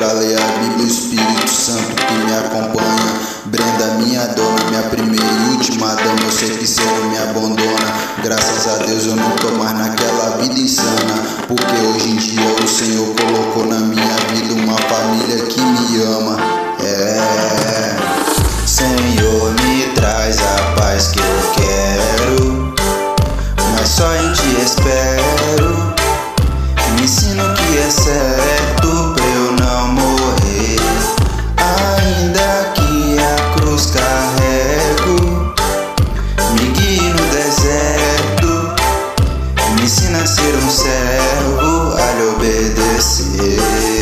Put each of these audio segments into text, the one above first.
pra ler a Bíblia, o Espírito Santo que me acompanha. Brenda, minha dona, minha primeira e última dama, eu sei que cê não me abandona. Graças a Deus eu não tô mais naquela vida insana, porque hoje em dia o Senhor colocou na minha vida uma família que me ama. Senhor, me traz a paz que eu quero, mas só em Ti espero. Me ensina o que é certo pra eu não morrer, ainda que a cruz carrego. Me guie no deserto, me ensina a ser um servo, a lhe obedecer.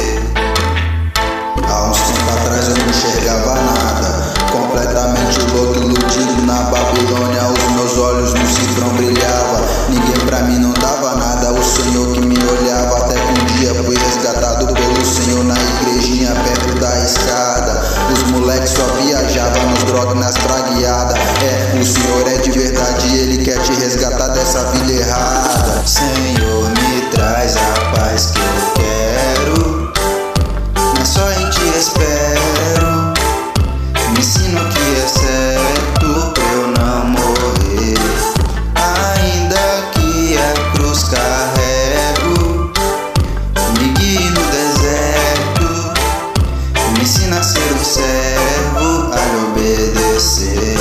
Há uns tempos atrás eu não enxergava nada, completamente louco, iludido na Babilônia. Os meus olhos no cifrão brilhava, ninguém pra mim não dava nada, o Senhor que me olhava. Até que um dia fui resgatado pelo Senhor na igrejinha perto da escada. Os moleques só viajavam nos drogas, nas pragueadas. O Senhor é de verdade, Ele quer te resgatar dessa vida errada. Senhor, me traz a paz que eu quero, mas só em Ti espero. Me ensina o que é certo pra eu não morrer, ainda que a cruz carrego. Me guie no deserto, me ensina a ser um servo, a lhe obedecer.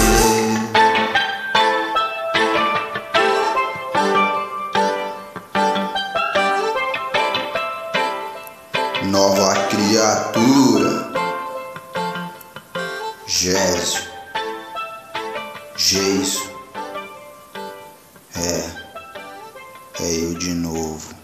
Nova criatura, Gésio, Geiso, é eu de novo.